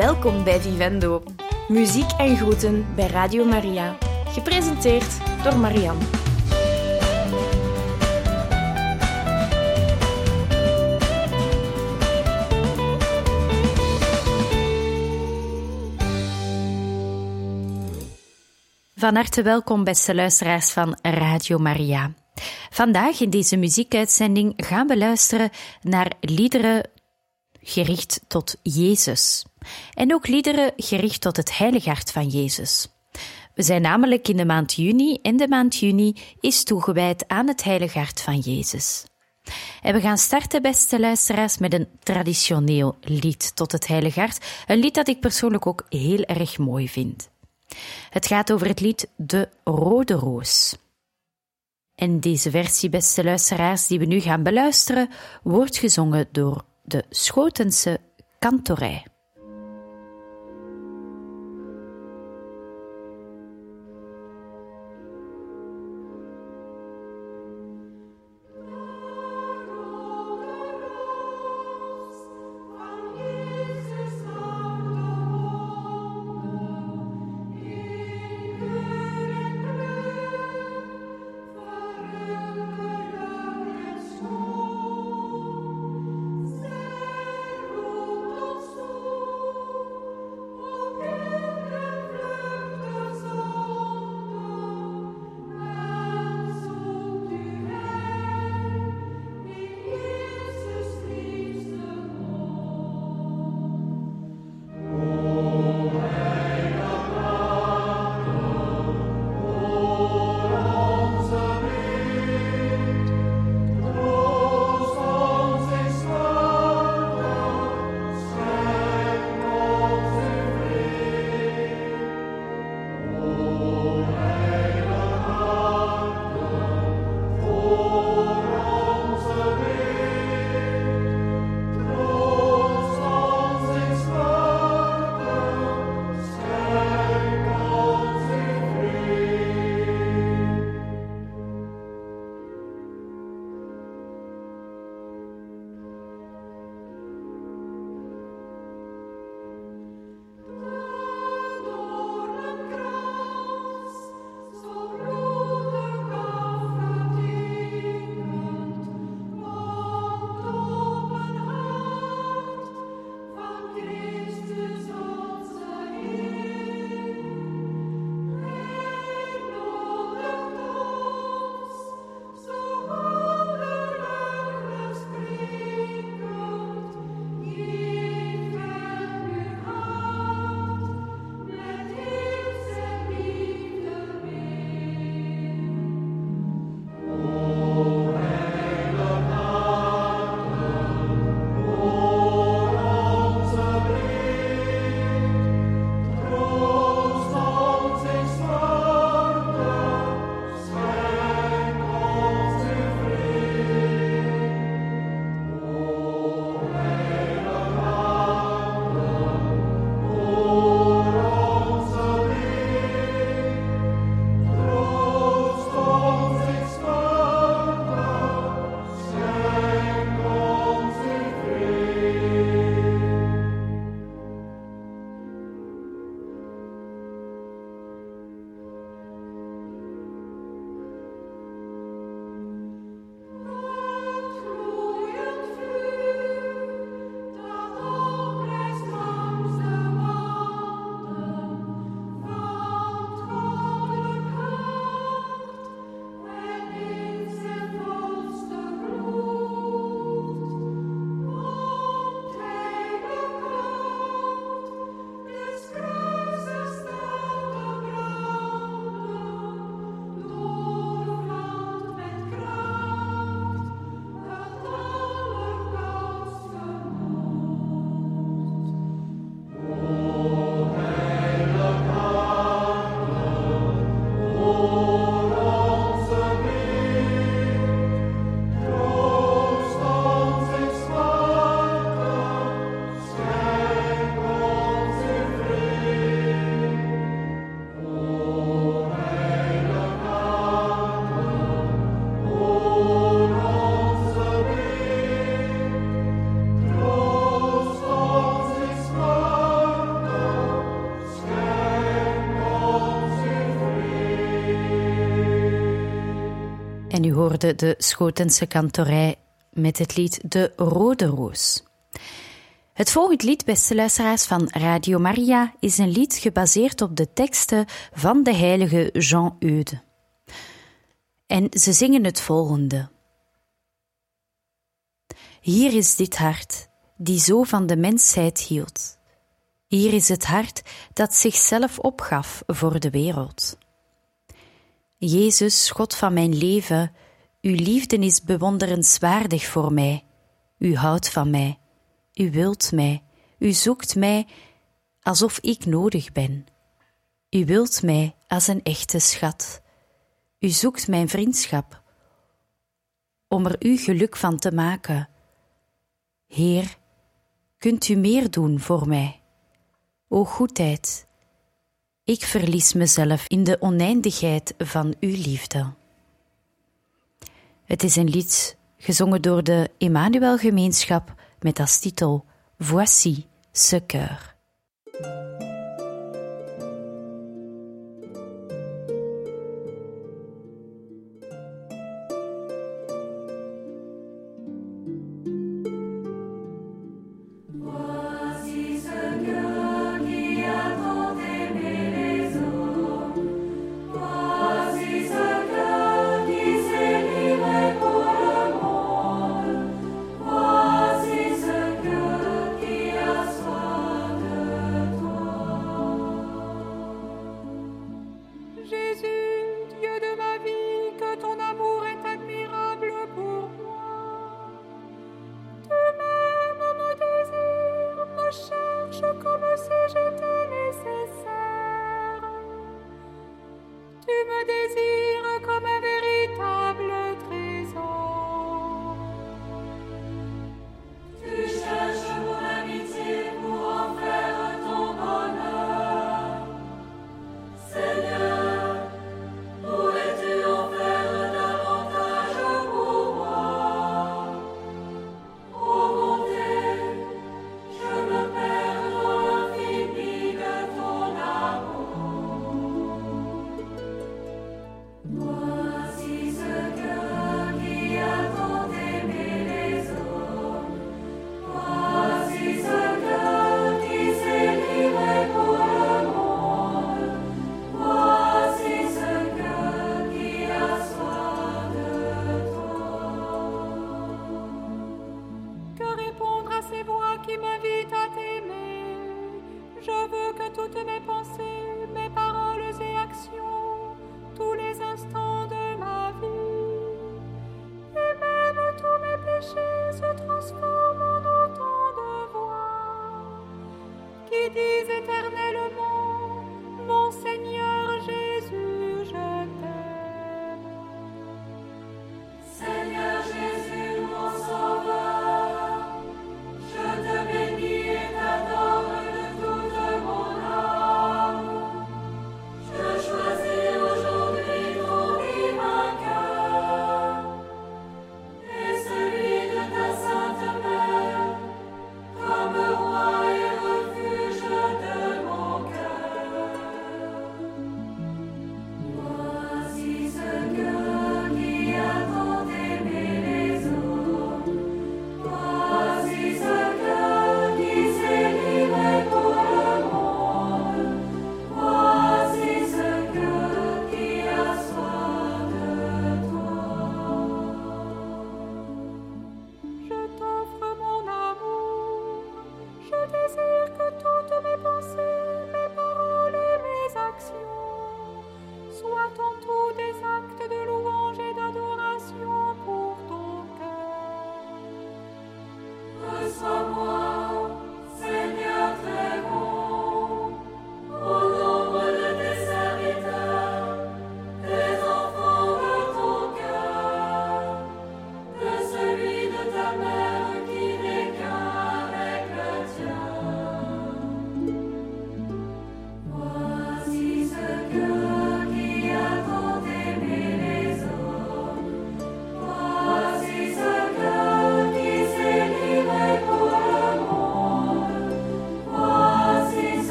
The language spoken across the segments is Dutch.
Welkom bij Vivendo. Muziek en groeten bij Radio Maria. Gepresenteerd door Marianne. Van harte welkom, beste luisteraars van Radio Maria. Vandaag in deze muziekuitzending gaan we luisteren naar liederen gericht tot Jezus. En ook liederen gericht tot het heilige hart van Jezus. We zijn namelijk in de maand juni en de maand juni is toegewijd aan het heilige hart van Jezus. En we gaan starten, beste luisteraars, met een traditioneel lied tot het heilige hart. Een lied dat ik persoonlijk ook heel erg mooi vind. Het gaat over het lied De Rode Roos. En deze versie, beste luisteraars, die we nu gaan beluisteren, wordt gezongen door de Schotense Kantorij. Soul. hoorde de Schotense kantorij met het lied De Rode Roos. Het volgende lied, beste luisteraars van Radio Maria, is een lied gebaseerd op de teksten van de heilige Jean Eudes. En ze zingen het volgende. Hier is dit hart, die zo van de mensheid hield. Hier is het hart dat zichzelf opgaf voor de wereld. Jezus, God van mijn leven, uw liefde is bewonderenswaardig voor mij. U houdt van mij, u wilt mij, u zoekt mij alsof ik nodig ben. U wilt mij als een echte schat. U zoekt mijn vriendschap, om er uw geluk van te maken. Heer, kunt u meer doen voor mij? O goedheid, ik verlies mezelf in de oneindigheid van uw liefde. Het is een lied gezongen door de Emmanuel-gemeenschap met als titel Voici ce cœur.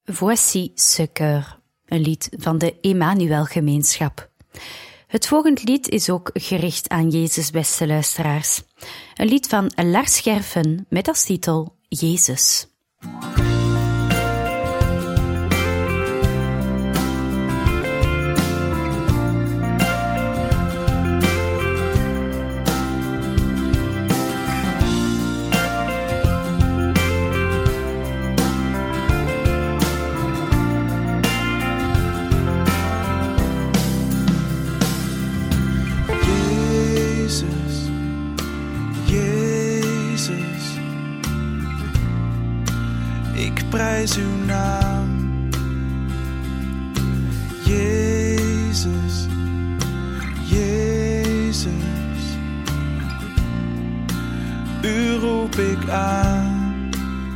Voici ce cœur, een lied van de Emmanuel-gemeenschap. Het volgende lied is ook gericht aan Jezus, beste luisteraars. Een lied van Lars Scherfen met als titel Jezus. Prijs uw naam, Jezus, Jezus. U roep ik aan,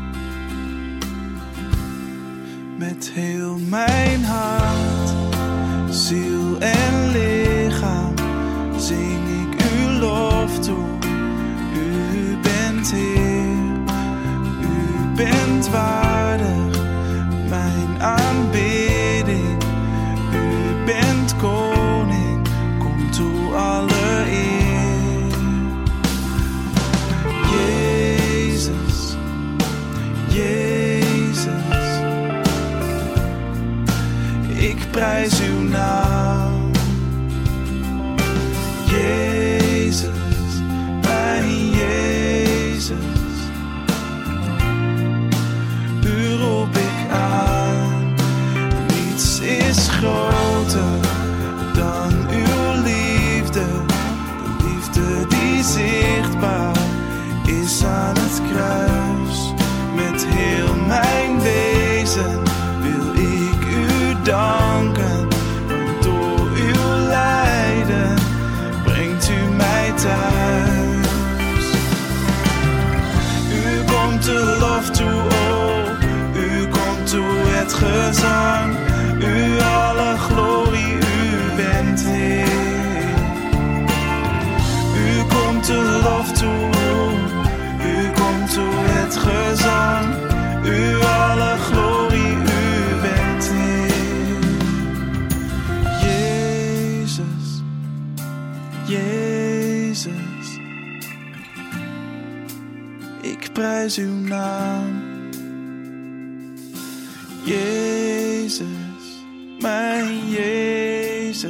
met heel mijn hart, ziel en lichaam, zing ik uw lof toe. U bent Heer, u bent waardig, mijn aanbidding. U bent koning, kom toe alle eer. Jezus, Jezus, ik prijs uw naam. Jezus, mijn Jezus. U roep ik aan, niets is groter dan uw liefde. De liefde die zichtbaar is aan het kruis. Met heel mijn wezen wil ik u danken. Want door uw lijden brengt u mij thuis. U komt de lof toe, het gezang, u alle glorie, u bent Heer. U komt de lof toe, u komt toe het gezang, u alle glorie, u bent Heer. Jezus, Jezus, ik prijs uw naam. Jezus, mijn Jezus,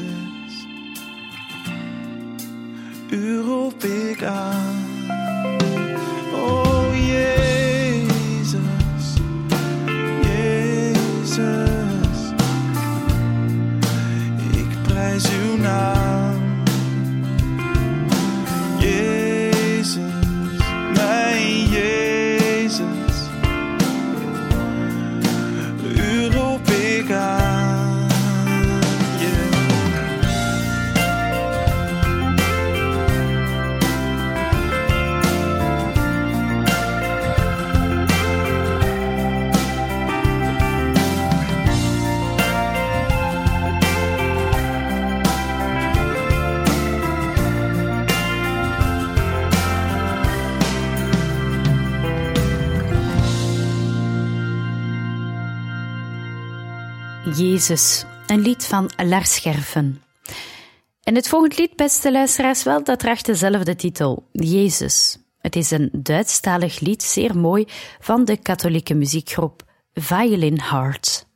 u roep ik aan. Oh Jezus, Jezus, ik prijs uw naam. Jezus, mijn Jezus. Jezus, een lied van Lars Scherfen. En het volgende lied, beste luisteraars, wel, dat draagt dezelfde titel, Jezus. Het is een Duitsstalig lied, zeer mooi, van de katholieke muziekgroep Violin Heart.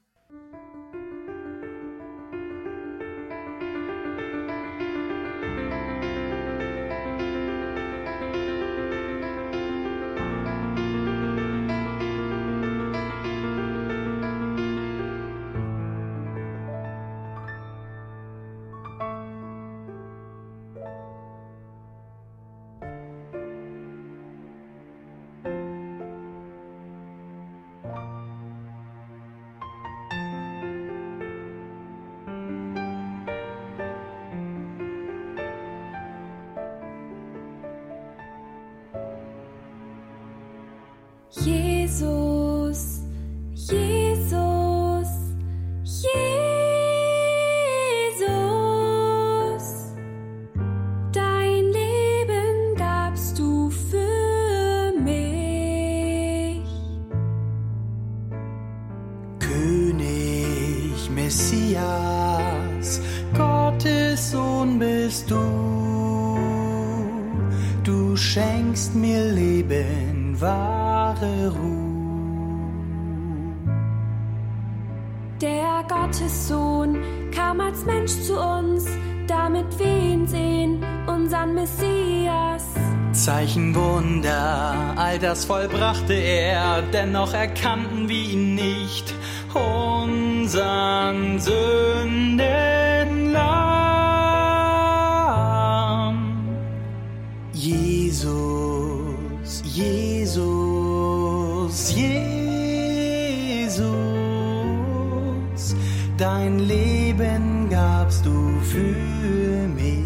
Gottes Sohn bist du schenkst mir Leben, wahre Ruhe. Der Gottessohn kam als Mensch zu uns, damit wir ihn sehen, unseren Messias. Zeichen, Wunder, all das vollbrachte er, dennoch erkannten wir ihn nicht, unseren Sündenlamm. Jesus, Jesus, Jesus, dein Leben gabst du für mich.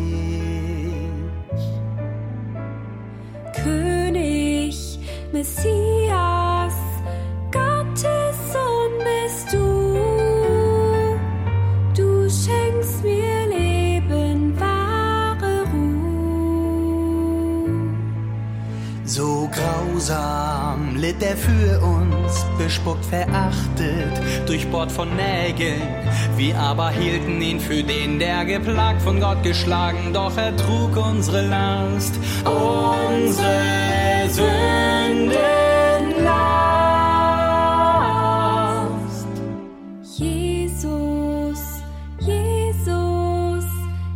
König, Messias, Gottes Sohn bist du schenkst mir Leben, wahre Ruhe. So grausam litt er für uns, bespuckt, verachtet, durchbohrt von Nägeln. Wir aber hielten ihn für den, der geplagt, von Gott geschlagen, doch er trug unsere Last, unsere Sündenlast. Jesus, Jesus,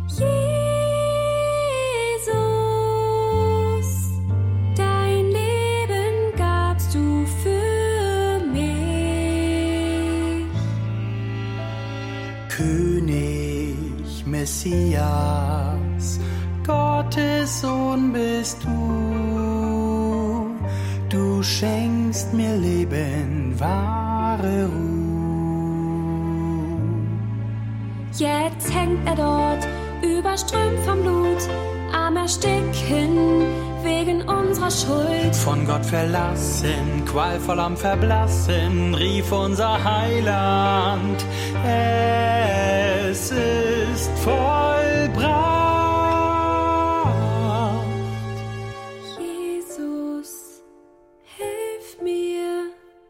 Jesus, dein Leben gabst du für mich. König, Messias, Gottes Sohn bist du schenkst mir Leben, wahre Ruhe. Jetzt hängt er dort, überströmt vom Blut, am Ersticken, wegen unserer Schuld. Von Gott verlassen, qualvoll am Verblassen, rief unser Heiland, es ist vollbracht. Jesus, hilf mir,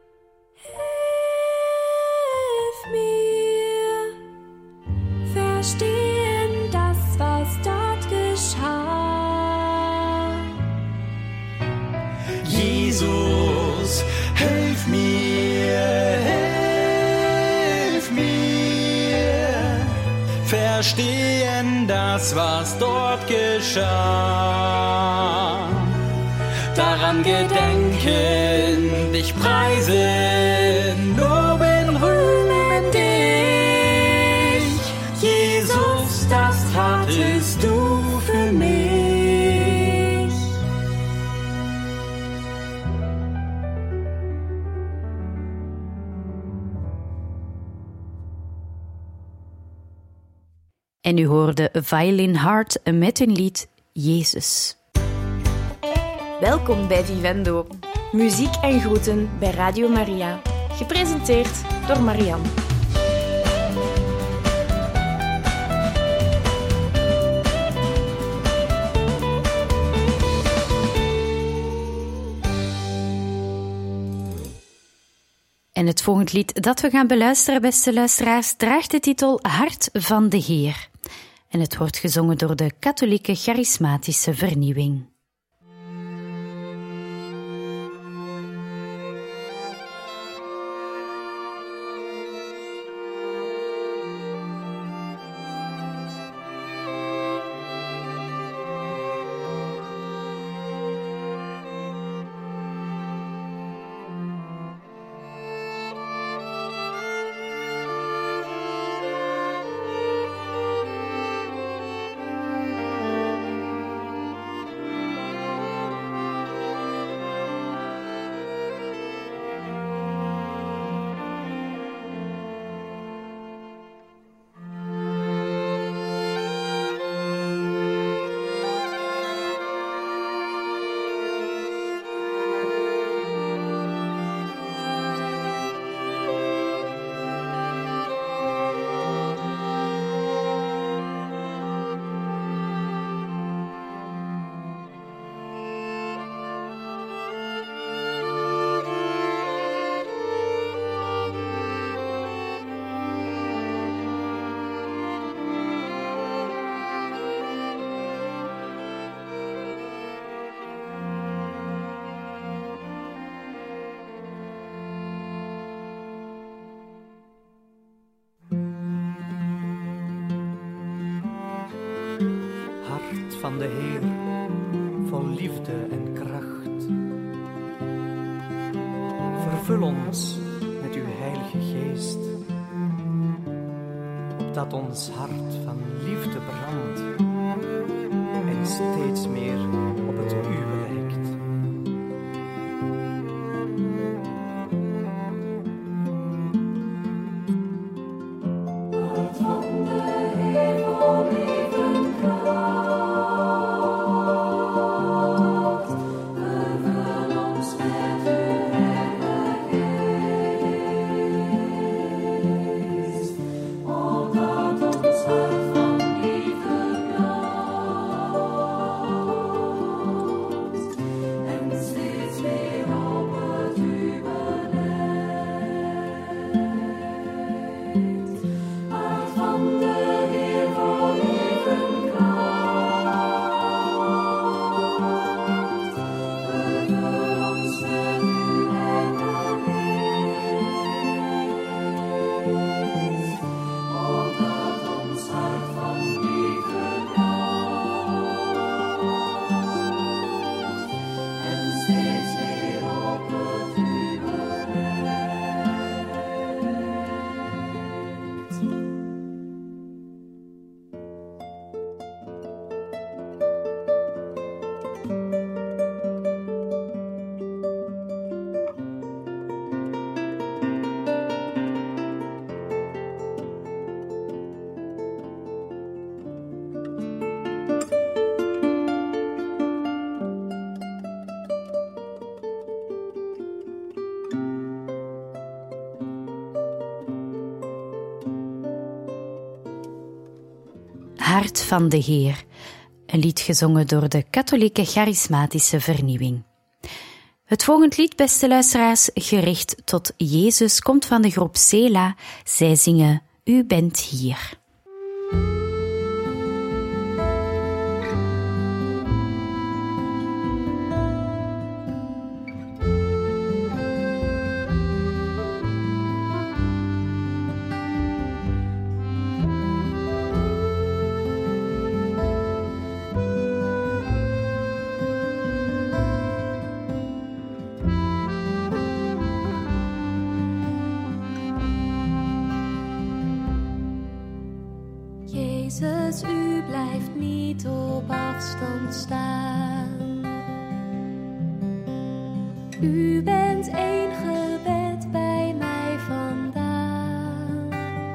verstehen das, was dort geschah. Jesus, hilf mir, verstehen das, was dort geschah. Daran gedenken, dich preisen, loben, rühmen dich. Jesus, das tatest du für mich. En u hoorde Violin Heart met hun lied Jezus. Welkom bij Vivendo. Muziek en groeten bij Radio Maria. Gepresenteerd door Marian. En het volgende lied dat we gaan beluisteren, beste luisteraars, draagt de titel Hart van de Heer. En het wordt gezongen door de katholieke charismatische vernieuwing. van de Heer, vol liefde en kracht. Vervul ons met uw Heilige Geest, opdat ons hart van liefde brandt en steeds meer op het uwe lijkt. Hart van de Heer, een lied gezongen door de katholieke charismatische vernieuwing. Het volgende lied, beste luisteraars, gericht tot Jezus, komt van de groep Sela. Zij zingen U bent hier. Jezus, u blijft niet op afstand staan. U bent één gebed bij mij vandaan.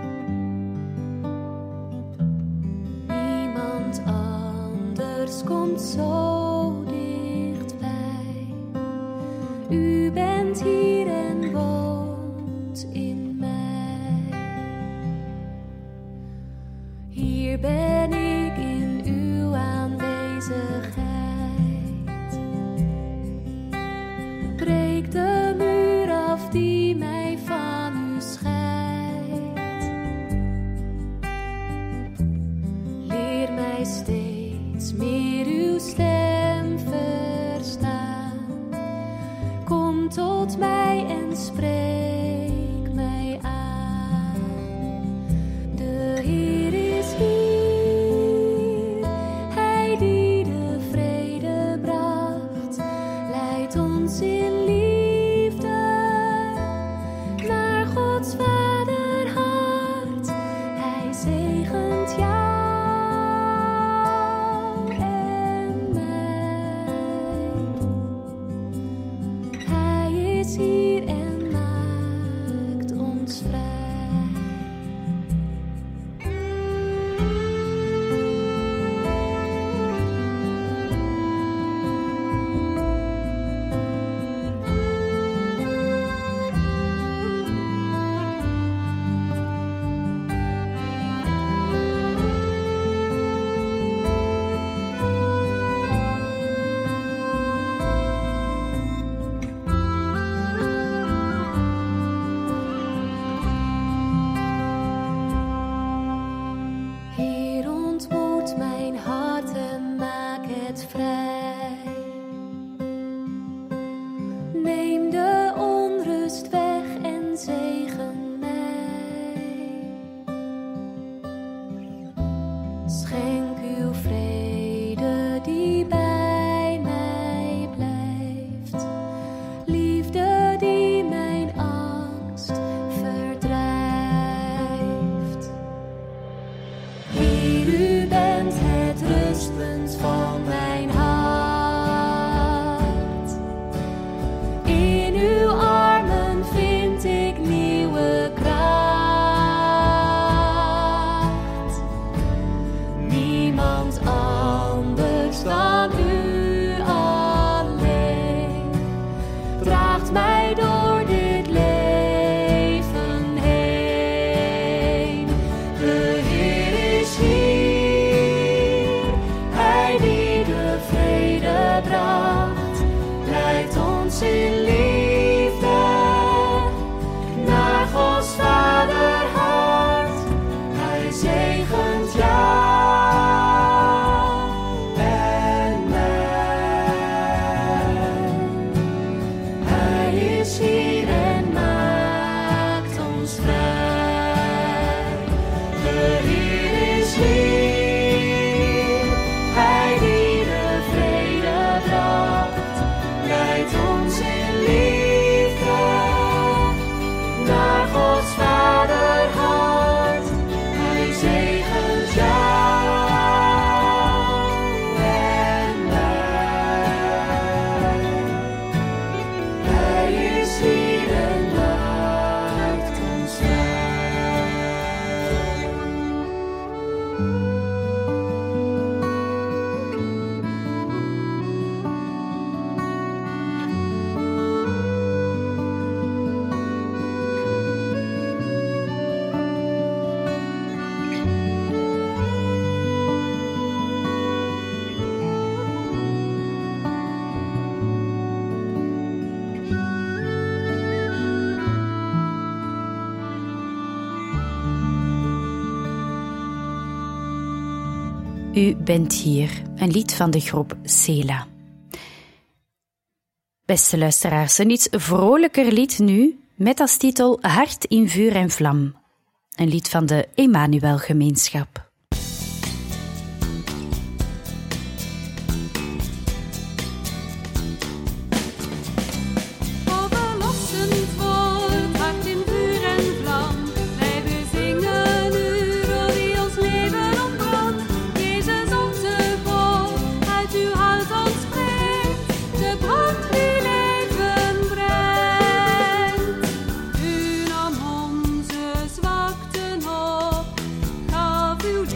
Niemand anders komt zo dichtbij. U bent hier en woont in mij. Hier ben ik in uw aanwezigheid. Breek de muur af die mij van u scheidt. Leer mij steeds meer uw stem verstaan. Kom tot mij en spreek mij aan. De Heer is hier, Hij die de vrede bracht, leidt ons in liefde naar Gods Vaderhart. Hij zegent jou en mij. Hij is hier en maakt ons vrij. Heer, ontmoet mijn hart en maak het vrij. Neem de onrust weg en zegen mij. Schenk uw vrede Heer, u bent het rustpunt van mijn hart. In uw armen vind ik nieuwe kracht. Niemand anders dan u alleen draagt mij door dit leven heen. De Heer is hier, Hij die de vrede bracht, leidt ons in liefde naar Gods Vaderhart. Hij zegent jou en mij. Hij is hier en maakt ons vrij. De Heer is hier, Hij die de vrede bracht, leidt ons in liefde naar Gods Vaderhart. Hij zegent jou en mij. Hij is hier en maakt ons vrij. U bent hier, een lied van de groep Sela. Beste luisteraars, een iets vrolijker lied nu, met als titel Hart in vuur en vlam. Een lied van de Emmanuel-gemeenschap. Verlossend wordt hart in vuur en vlam. Wij bezingen u door wie ons leven ontbrandt. Jezus onze God, uit uw hart ontspreekt de brand die leven brengt. U nam onze zwakten op, gaf uw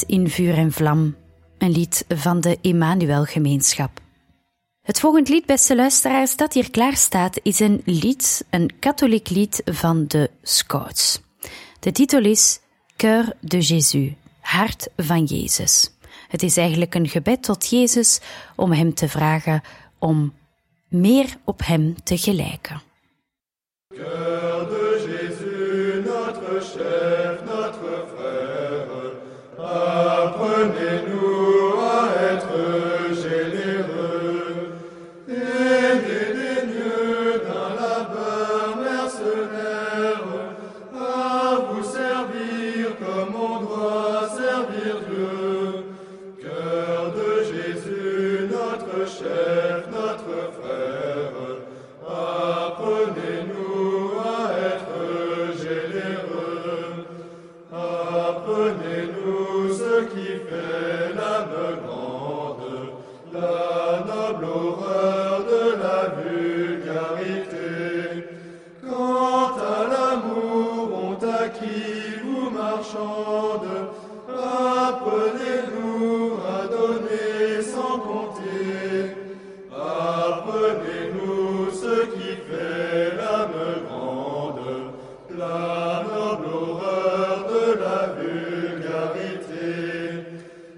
in vuur en vlam, een lied van de Emmanuel-gemeenschap. Het volgende lied, beste luisteraars, dat hier klaar staat, is een lied, een katholiek lied van de Scouts. De titel is Cœur de Jésus, Hart van Jezus. Het is eigenlijk een gebed tot Jezus om hem te vragen om meer op hem te gelijken. Cœur de Jésus, notre chef, notre frère, apprenez-nous à être généreux et dédaigneux d'un labeur mercenaire, à vous servir comme on doit servir Dieu. Cœur de Jésus, notre chef, notre frère, apprenez-nous à être généreux, apprenez-nous ce qui fait l'âme grande, la noble horreur de la vulgarité. Quant à l'amour, on acquis vous marchande, apprenez-nous à donner sans compter, apprenez-nous ce qui fait l'âme grande, la noble horreur de la vulgarité.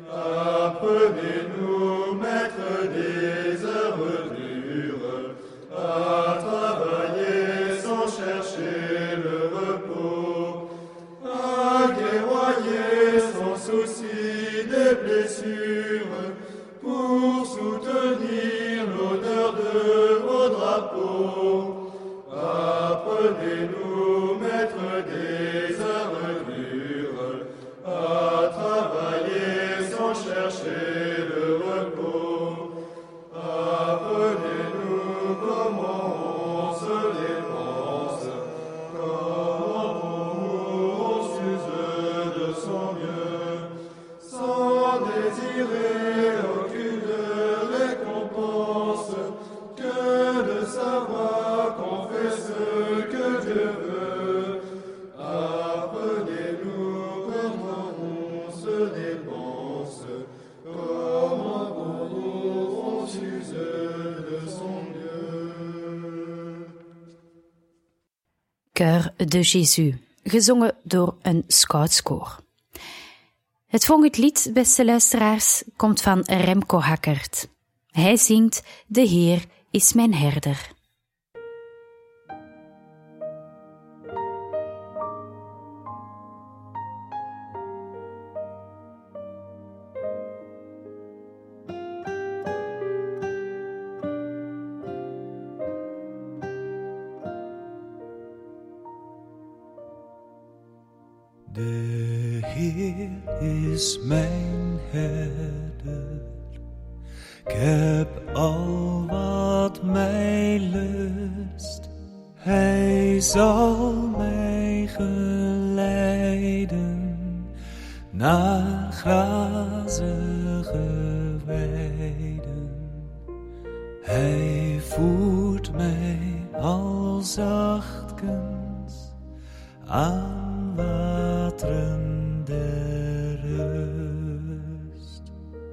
Apprenez-nous, maître des heures dures, à travailler sans chercher le repos, à guerroyer sans souci des blessures, pour soutenir l'honneur de vos drapeaux. Apprenez-nous, maître des heures dures, à travailler sans chercher le repos. Apprenez-nous comment on se dépense, comment on s'use de son mieux, sans désirer aucune récompense, que de savoir qu'on fait ce que Dieu veut. Apprenez-nous comment on se dépense, comment on s'use de son mieux. Cœur de Jésus, gezongen door een scoutskoor. Het volgende lied, beste luisteraars, komt van Remco Hackert. Hij zingt De Heer is mijn herder. De Heer is mijn herder, ik heb al wat mij lust. Hij zal mij geleiden naar grazige weiden. Hij voert mij al zachtkens aan wateren der rust.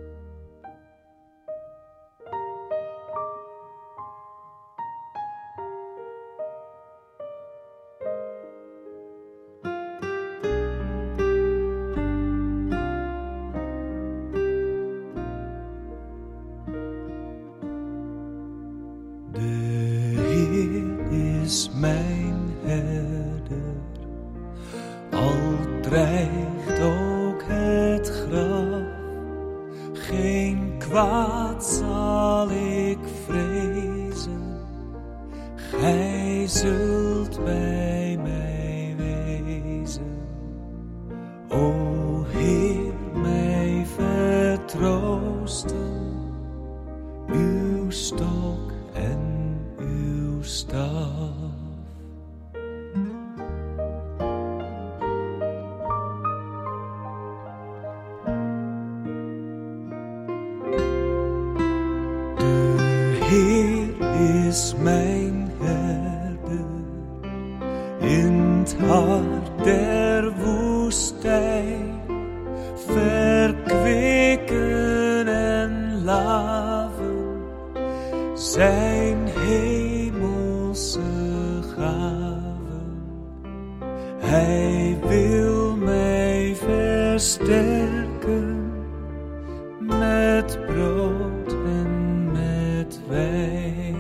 De Heer is mijn herder, al dreigt ook het graf, geen kwaad zal ik vrezen. Gij zult bij mij wezen, o Heer, mij vertroosten. Uw stok en uw staf. De Heer is mijn herder, in het hart der woestijn, ver laven, zijn hemelse gaven. Hij wil mij versterken met brood en met wijn.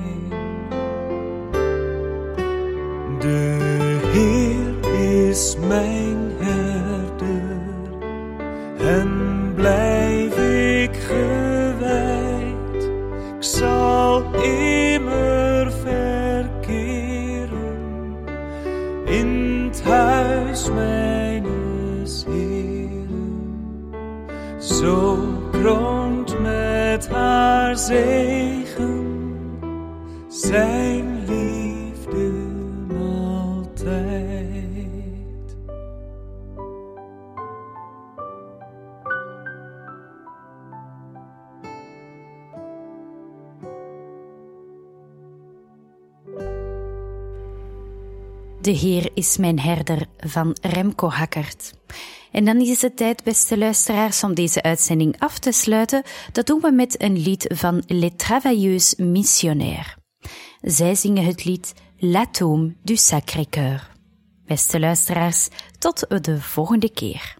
De Heer is mijn herder en blijf ik gewijd. Ik zal immer verkeren in het huis mijnes Heeren. Zo kroont met haar zegen zijn liefde altijd. De Heer is mijn herder van Remco Hackert. En dan is het tijd, beste luisteraars, om deze uitzending af te sluiten. Dat doen we met een lied van Les Travailleuses Missionnaires. Zij zingen het lied L'Atome du Sacré-Cœur. Beste luisteraars, tot de volgende keer.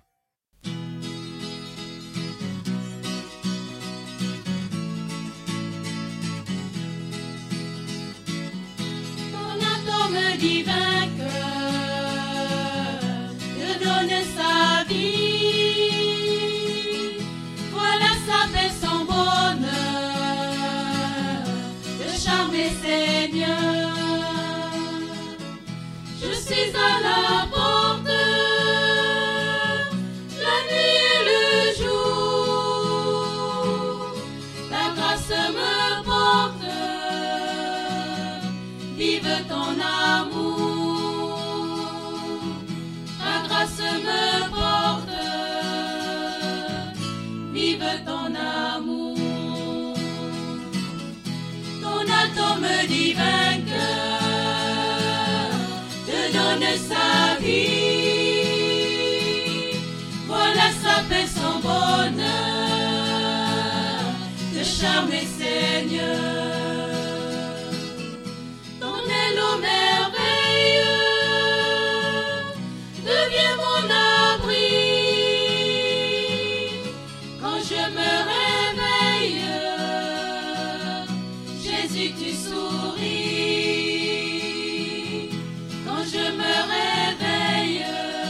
Ton atome divin cœur te donne sa vie. Voilà sa paix, son bonheur, le charme et Seigneur. Je suis à la porte, la nuit et le jour. Ta grâce me porte, vive ton amour. Ta grâce me porte, vive ton amour. Ton atome divin cœur te donne sa vie. Voilà sa paix, son bonheur, te charme et Seigneur. Ton élo merveilleux devient mon abri. Quand je me réveille, Jésus, tu souris. Quand je me réveille,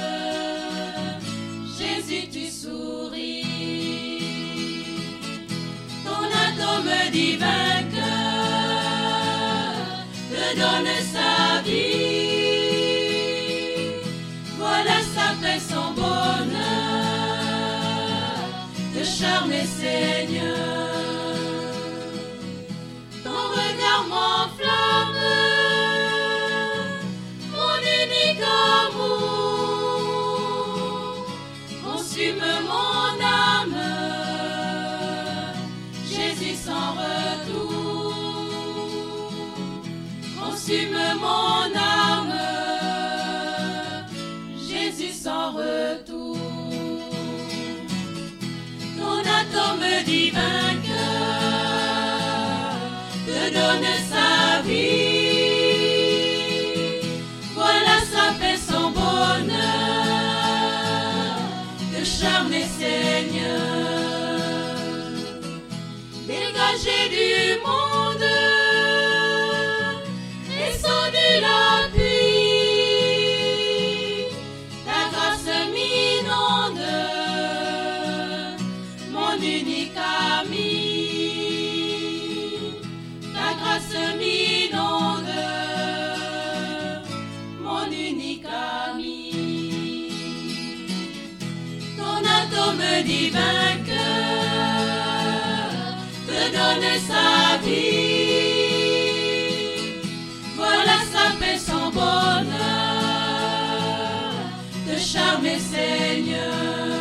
Jésus, tu souris. Ton atome divin cœur te donne sa vie. Voilà sa paix, son bonheur, te charme et Seigneur. Ton regard m'enflamme, mon unique amour, consume mon âme, Jésus sans retour. Consume mon âme, Jésus sans retour. Ton atome divin cœur te donne sa vie. Voilà sa paix, son bonheur, te charme et Seigneur. Dégagé du monde et sonner la pluie, ta grâce m'inonde, mon unique ami. Ta grâce m'inonde, mon unique ami. Ton atome divin cœur te donne sa vie. Voilà sa paix, son bonheur, te charme et Seigneur.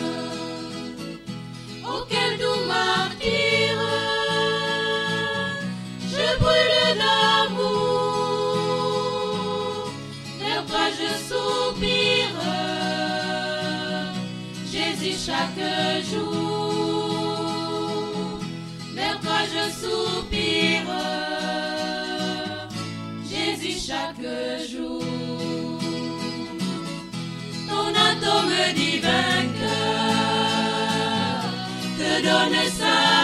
Auquel doux martyr, je brûle d'amour, vers toi je soupire, Jésus chaque jour. soupire, Jésus chaque jour. Ton atome divin cœur te donne sa